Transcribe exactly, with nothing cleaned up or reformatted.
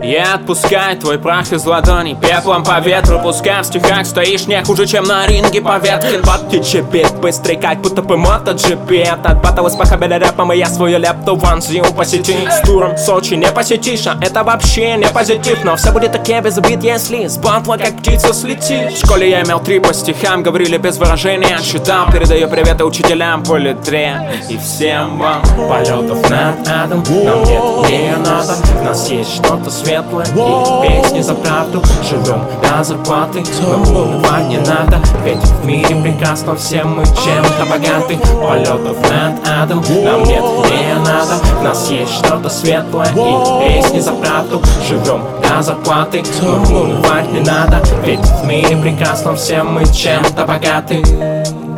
Я отпускаю твой прах из ладоней, пеплом по ветру пускай. В стихах стоишь не хуже, чем на ринге по ветке. Подтечи бит быстрый, как будто бы мотоджипи. От батла с похабеля рэпом, и я свою лепту вонзил по сети. С туром Сочи не посетишь, а это вообще не позитив. Но все будет окей без обид, если с батла как птица слетишь. В школе я имел три по стихам, говорили без выражения. Читал, передаю приветы учителям по литре. И всем вам полетов над адом. Нам нет Леонардо, в нас есть что-то светлое и песни за правду. Живем до зарплаты, но унывать не надо, ведь в мире прекрасно всем мы чем-то богаты. Полетов над адом, нам нет Леонардо, в нас есть что-то светлое и песни за правду. Живем до зарплаты, но унывать не надо, ведь в мире прекрасно всем мы чем-то богаты.